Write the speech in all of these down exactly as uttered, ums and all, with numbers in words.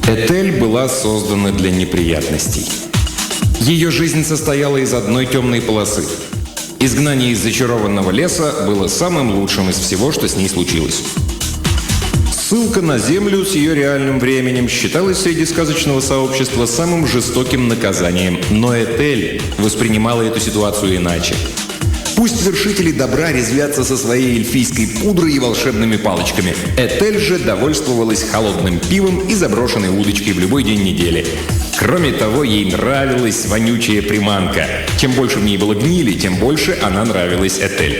Этель была создана для неприятностей. Ее жизнь состояла из одной темной полосы. Изгнание из зачарованного леса было самым лучшим из всего, что с ней случилось. Ссылка на Землю с ее реальным временем считалась среди сказочного сообщества самым жестоким наказанием, но Этель воспринимала эту ситуацию иначе. Пусть вершители добра резвятся со своей эльфийской пудрой и волшебными палочками. Этель же довольствовалась холодным пивом и заброшенной удочкой в любой день недели. Кроме того, ей нравилась вонючая приманка. Чем больше в ней было гнили, тем больше она нравилась Этель.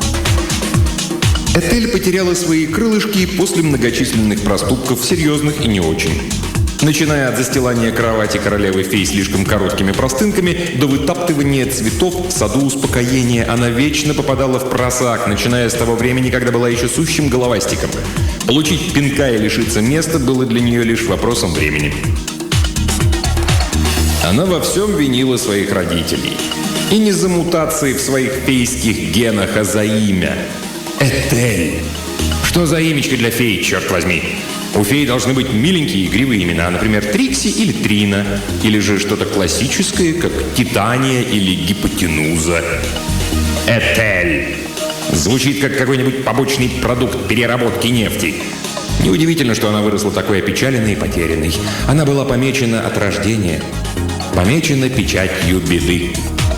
Этель потеряла свои крылышки после многочисленных проступков, серьезных и не очень. Начиная от застилания кровати королевы-фей слишком короткими простынками до вытаптывания цветов в саду успокоения, она вечно попадала в просак, начиная с того времени, когда была еще сущим головастиком. Получить пинка и лишиться места было для нее лишь вопросом времени. Она во всем винила своих родителей. И не за мутации в своих фейских генах, а за имя. Этель. Что за имечко для феи, черт возьми? У феи должны быть миленькие игривые имена, например, Трикси или Трина, или же что-то классическое, как Титания или Гипотенуза. Этель. Звучит как какой-нибудь побочный продукт переработки нефти. Неудивительно, что она выросла такой опечаленной и потерянной. Она была помечена от рождения. Помечена печатью беды.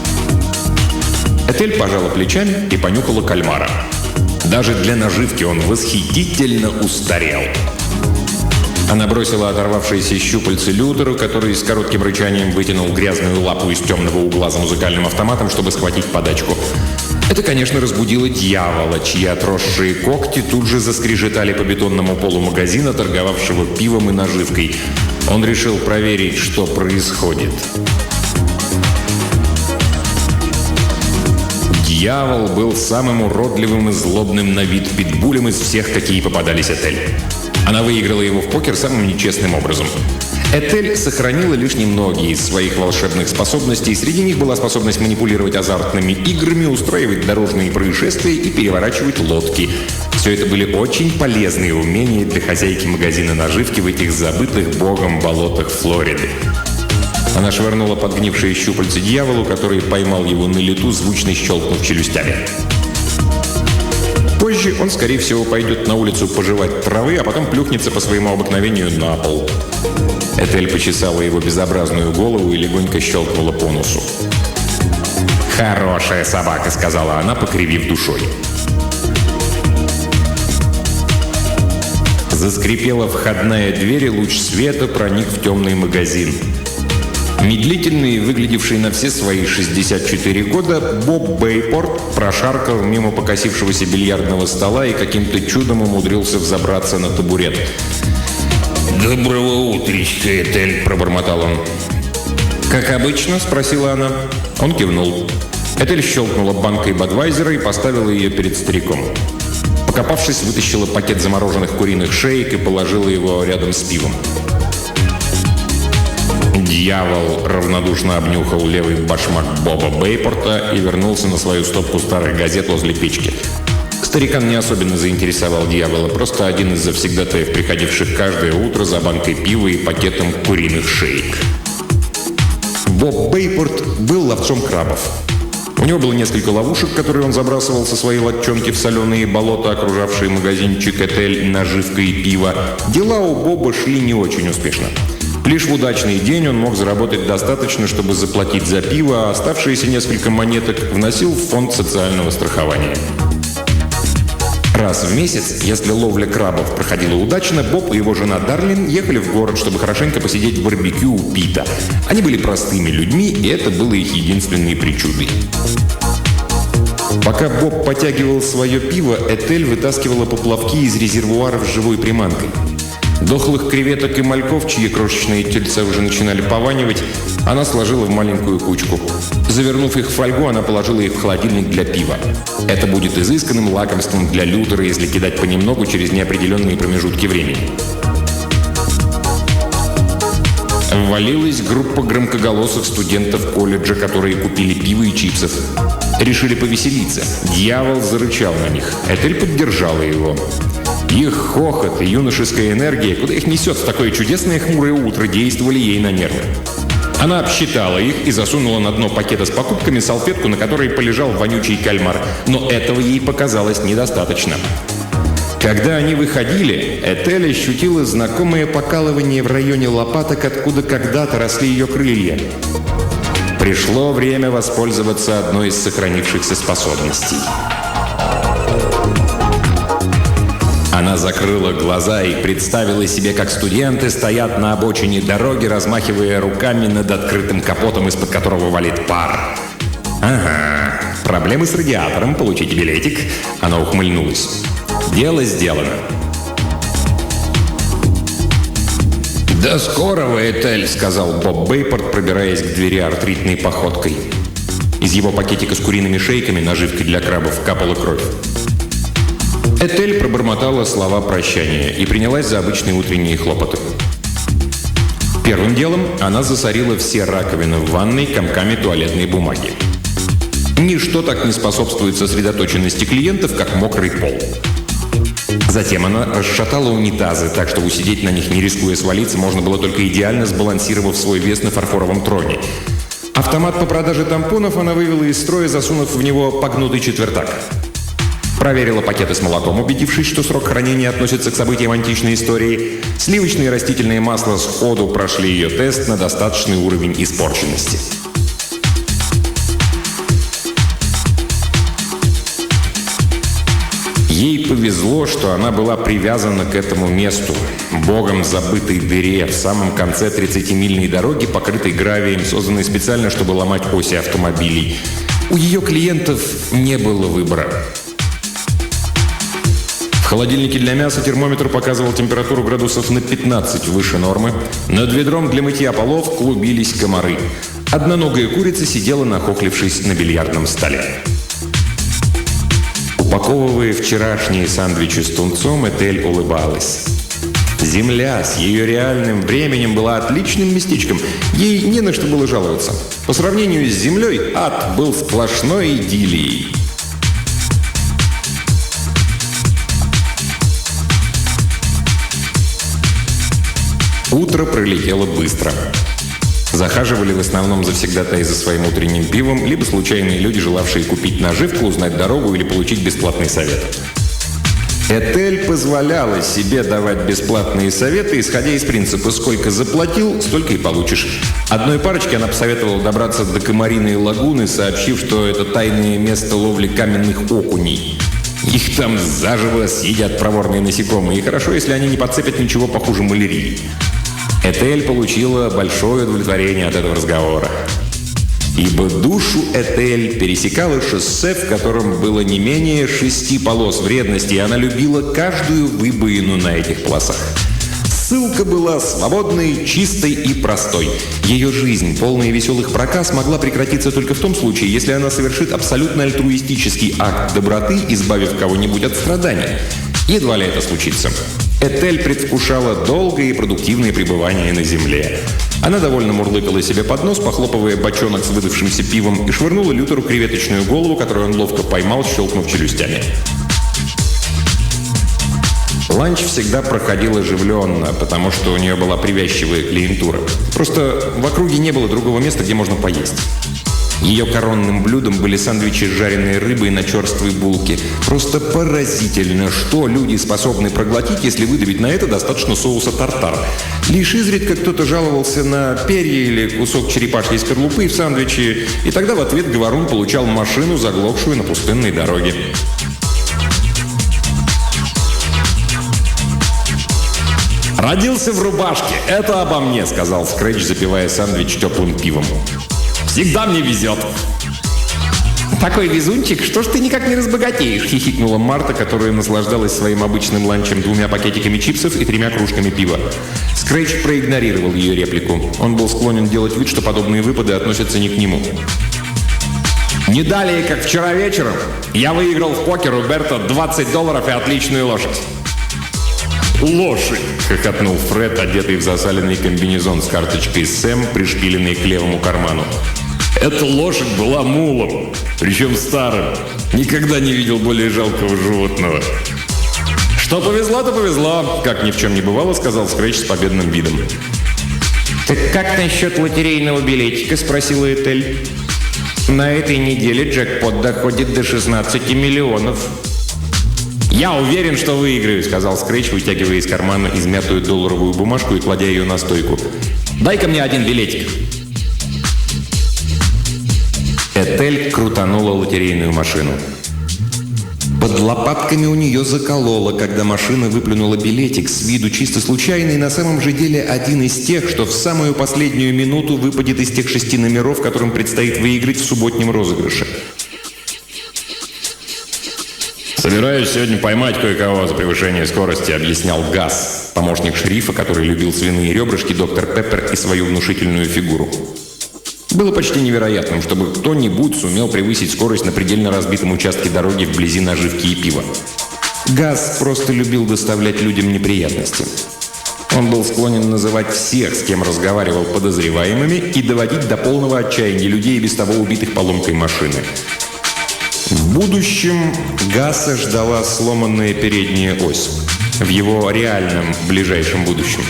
Этель пожала плечами и понюхала кальмара. Даже для наживки он восхитительно устарел. Она бросила оторвавшиеся щупальцы Лютеру, который с коротким рычанием вытянул грязную лапу из темного угла за музыкальным автоматом, чтобы схватить подачку. Это, конечно, разбудило дьявола, чьи отросшие когти тут же заскрежетали по бетонному полу магазина, торговавшего пивом и наживкой. Он решил проверить, что происходит. Дьявол был самым уродливым и злобным на вид питбулем из всех, какие попадались Этель. Она выиграла его в покер самым нечестным образом. Этель сохранила лишь немногие из своих волшебных способностей. Среди них была способность манипулировать азартными играми, устраивать дорожные происшествия и переворачивать лодки. Все это были очень полезные умения для хозяйки магазина наживки в этих забытых богом болотах Флориды. Она швырнула подгнившие щупальца дьяволу, который поймал его на лету, звучно щелкнув челюстями. Позже он, скорее всего, пойдет на улицу пожевать травы, а потом плюхнется по своему обыкновению на пол. Этель почесала его безобразную голову и легонько щелкнула по носу. «Хорошая собака», — сказала она, покривив душой. Заскрипела входная дверь, и луч света проник в темный магазин. Медлительный, выглядевший на все свои шестьдесят четыре года, Боб Бейпорт прошаркал мимо покосившегося бильярдного стола и каким-то чудом умудрился взобраться на табурет. «Доброго утречка, Этель», — пробормотал он. «Как обычно?» — спросила она. Он кивнул. Этель щелкнула банкой Бадвайзера и поставила ее перед стариком. Покопавшись, вытащила пакет замороженных куриных шеек и положила его рядом с пивом. Дьявол равнодушно обнюхал левый башмак Боба Бейпорта и вернулся на свою стопку старых газет возле печки. Старикан не особенно заинтересовал дьявола, просто один из завсегдатаев, приходивших каждое утро за банкой пива и пакетом куриных шеек. Боб Бейпорт был ловцом крабов. У него было несколько ловушек, которые он забрасывал со своей лодчонки в соленые болота, окружавшие магазинчик Этель наживкой и пива. Дела у Боба шли не очень успешно. Лишь в удачный день он мог заработать достаточно, чтобы заплатить за пиво, а оставшиеся несколько монеток вносил в фонд социального страхования. Раз в месяц, если ловля крабов проходила удачно, Боб и его жена Дарлин ехали в город, чтобы хорошенько посидеть в барбекю у Пита. Они были простыми людьми, и это было их единственной причудой. Пока Боб потягивал свое пиво, Этель вытаскивала поплавки из резервуаров с живой приманкой. Дохлых креветок и мальков, чьи крошечные тельца уже начинали пованивать, она сложила в маленькую кучку. Завернув их в фольгу, она положила их в холодильник для пива. Это будет изысканным лакомством для Лютера, если кидать понемногу через неопределенные промежутки времени. Ввалилась группа громкоголосых студентов колледжа, которые купили пиво и чипсов. Решили повеселиться. Дьявол зарычал на них. Этель поддержала его. Их хохот и юношеская энергия, куда их несет в такое чудесное хмурое утро, действовали ей на нервы. Она обсчитала их и засунула на дно пакета с покупками салфетку, на которой полежал вонючий кальмар. Но этого ей показалось недостаточно. Когда они выходили, Этель ощутила знакомое покалывание в районе лопаток, откуда когда-то росли ее крылья. Пришло время воспользоваться одной из сохранившихся способностей. Она закрыла глаза и представила себе, как студенты стоят на обочине дороги, размахивая руками над открытым капотом, из-под которого валит пар. «Ага, проблемы с радиатором, получите билетик». Она ухмыльнулась. «Дело сделано». «До скорого, Этель», — сказал Боб Бейпорт, пробираясь к двери артритной походкой. Из его пакетика с куриными шейками, наживкой для крабов, капала кровь. Этель пробормотала слова прощания и принялась за обычные утренние хлопоты. Первым делом она засорила все раковины в ванной комками туалетной бумаги. Ничто так не способствует сосредоточенности клиентов, как мокрый пол. Затем она расшатала унитазы, так что усидеть на них, не рискуя свалиться, можно было только идеально сбалансировав свой вес на фарфоровом троне. Автомат по продаже тампонов она вывела из строя, засунув в него погнутый четвертак. Проверила пакеты с молоком, убедившись, что срок хранения относится к событиям античной истории. Сливочные и растительные масла сходу прошли ее тест на достаточный уровень испорченности. Ей повезло, что она была привязана к этому месту, богом забытой дыре, в самом конце тридцатимильной дороги, покрытой гравием, созданной специально, чтобы ломать оси автомобилей. У ее клиентов не было выбора. В холодильнике для мяса термометр показывал температуру градусов на пятнадцать выше нормы. Над ведром для мытья полов клубились комары. Одноногая курица сидела, нахохлившись на бильярдном столе. Упаковывая вчерашние сэндвичи с тунцом, Этель улыбалась. Земля с ее реальным временем была отличным местечком. Ей не на что было жаловаться. По сравнению с землей, ад был сплошной идиллией. Утро пролетело быстро. Захаживали в основном завсегдатаи за своим утренним пивом, либо случайные люди, желавшие купить наживку, узнать дорогу или получить бесплатный совет. Этель позволяла себе давать бесплатные советы, исходя из принципа «сколько заплатил, столько и получишь». Одной парочке она посоветовала добраться до Комариной лагуны, сообщив, что это тайное место ловли каменных окуней. Их там заживо съедят проворные насекомые, и хорошо, если они не подцепят ничего похуже малярии. Этель получила большое удовлетворение от этого разговора. Ибо душу Этель пересекало шоссе, в котором было не менее шести полос вредности, и она любила каждую выбоину на этих полосах. Ссылка была свободной, чистой и простой. Ее жизнь, полная веселых проказ, могла прекратиться только в том случае, если она совершит абсолютно альтруистический акт доброты, избавив кого-нибудь от страданий. Едва ли это случится. Этель предвкушала долгое и продуктивное пребывание на земле. Она довольно мурлыкала себе под нос, похлопывая бочонок с выдавшимся пивом, и швырнула Лютеру креветочную голову, которую он ловко поймал, щелкнув челюстями. Ланч всегда проходил оживленно, потому что у нее была привязчивая клиентура. Просто в округе не было другого места, где можно поесть. Ее коронным блюдом были сэндвичи с жареной рыбой на черствой булке. Просто поразительно, что люди способны проглотить, если выдавить на это достаточно соуса тартар. Лишь изредка кто-то жаловался на перья или кусок черепашьей скорлупы в сэндвиче, и тогда в ответ говорун получал машину, заглохшую на пустынной дороге. «Родился в рубашке. Это обо мне», — сказал Скретч, запивая сэндвич теплым пивом. «Всегда мне везет». «Такой везунчик, что ж ты никак не разбогатеешь?» — хихикнула Марта, которая наслаждалась своим обычным ланчем двумя пакетиками чипсов и тремя кружками пива. Скретч проигнорировал ее реплику. Он был склонен делать вид, что подобные выпады относятся не к нему. «Не далее, как вчера вечером, я выиграл в покер у Берта двадцать долларов и отличную лошадь». «Лошадь!» — хохотнул Фред, одетый в засаленный комбинезон с карточкой Сэм, пришпиленной к левому карману. «Эта лошадь была мулом, причем старым. Никогда не видел более жалкого животного». «Что повезло, то повезло», — как ни в чем не бывало, сказал Скретч с победным видом. «Так как насчет лотерейного билетика?» — спросила Этель. «На этой неделе джекпот доходит до шестнадцати миллионов». «Я уверен, что выиграю», — сказал Скретч, вытягивая из кармана измятую долларовую бумажку и кладя ее на стойку. «Дай-ка мне один билетик». Этель крутанула лотерейную машину. Под лопатками у нее закололо, когда машина выплюнула билетик, с виду чисто случайный, на самом же деле один из тех, что в самую последнюю минуту выпадет из тех шести номеров, которым предстоит выиграть в субботнем розыгрыше. «Собираюсь сегодня поймать кое-кого за превышение скорости», — объяснял Газ, помощник шерифа, который любил свиные ребрышки, доктор Пеппер и свою внушительную фигуру. Было почти невероятным, чтобы кто-нибудь сумел превысить скорость на предельно разбитом участке дороги вблизи наживки и пива. Газ просто любил доставлять людям неприятности. Он был склонен называть всех, с кем разговаривал, подозреваемыми и доводить до полного отчаяния людей, без того убитых поломкой машины. В будущем Гаса ждала сломанная передняя ось. В его реальном ближайшем будущем.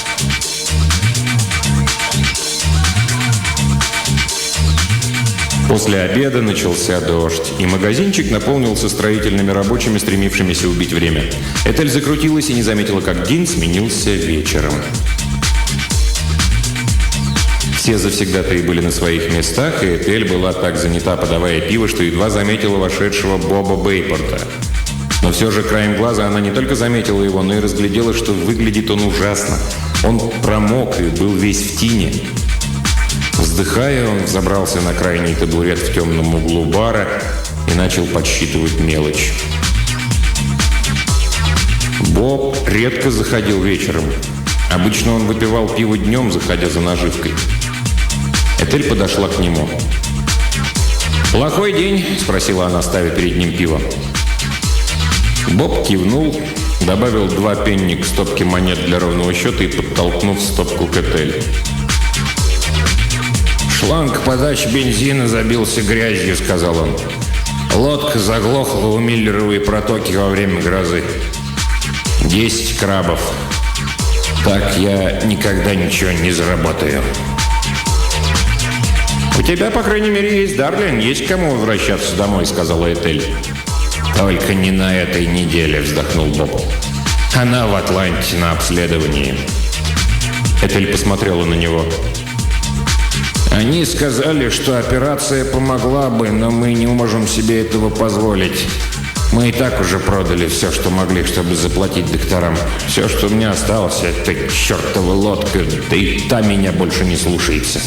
После обеда начался дождь, и магазинчик наполнился строительными рабочими, стремившимися убить время. Этель закрутилась и не заметила, как день сменился вечером. Все завсегдатаи были на своих местах, и Этель была так занята, подавая пиво, что едва заметила вошедшего Боба Бейпорта. Но все же краем глаза она не только заметила его, но и разглядела, что выглядит он ужасно. Он промок и был весь в тине. Вздыхая, он взобрался на крайний табурет в темном углу бара и начал подсчитывать мелочь. Боб редко заходил вечером. Обычно он выпивал пиво днем, заходя за наживкой. Этель подошла к нему. «Плохой день?» – спросила она, ставя перед ним пиво. Боб кивнул, добавил два пенни к стопке монет для ровного счета и, подтолкнув стопку к Этель. «Шланг подачи бензина забился грязью», — сказал он. «Лодка заглохла у Миллеровой протоки во время грозы. Десять крабов. Так я никогда ничего не заработаю». «У тебя, по крайней мере, есть Дарлин, есть к кому возвращаться домой», — сказала Этель. «Только не на этой неделе», — вздохнул Боб. «Она в Атланте на обследовании». Этель посмотрела на него. «Они сказали, что операция помогла бы, но мы не можем себе этого позволить. Мы и так уже продали все, что могли, чтобы заплатить докторам. Все, что у меня осталось, это чертова лодка, да и та меня больше не слушается».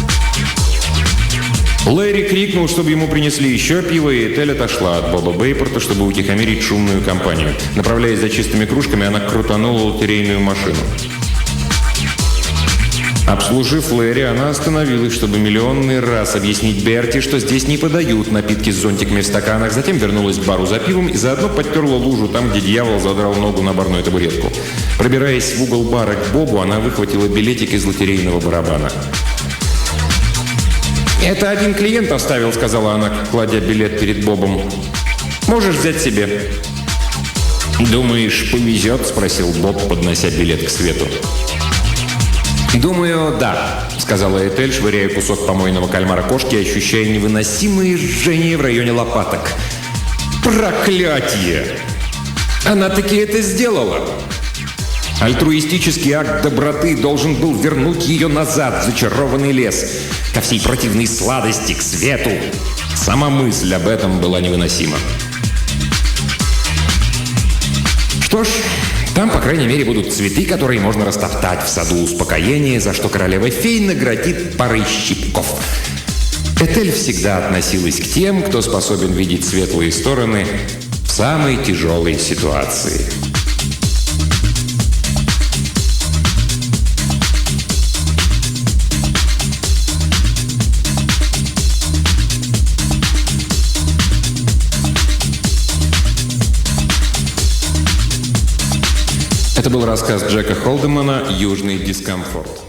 Лэри крикнул, чтобы ему принесли еще пиво, и Этель отошла от Боба Бейпорта, чтобы утихомирить шумную компанию. Направляясь за чистыми кружками, она крутанула лотерейную машину. Обслужив Лэри, она остановилась, чтобы миллионный раз объяснить Берти, что здесь не подают напитки с зонтиками в стаканах. Затем вернулась к бару за пивом и заодно подтерла лужу там, где дьявол задрал ногу на барную табуретку. Пробираясь в угол бара к Бобу, она выхватила билетик из лотерейного барабана. «Это один клиент оставил», — сказала она, кладя билет перед Бобом. «Можешь взять себе». «Думаешь, повезет?» — спросил Боб, поднося билет к свету. «Думаю, да», — сказала Этель, швыряя кусок помойного кальмара кошки, ощущая невыносимое жжение в районе лопаток. «Проклятие! Она таки это сделала!» Альтруистический акт доброты должен был вернуть ее назад в зачарованный лес, ко всей противной сладости, к свету. Сама мысль об этом была невыносима. Что ж, там, по крайней мере, будут цветы, которые можно растоптать в саду успокоения, за что королева-фей наградит парой щипков. Этель всегда относилась к тем, кто способен видеть светлые стороны в самой тяжелой ситуации. Это был рассказ Джека Холдемана «Южный дискомфорт».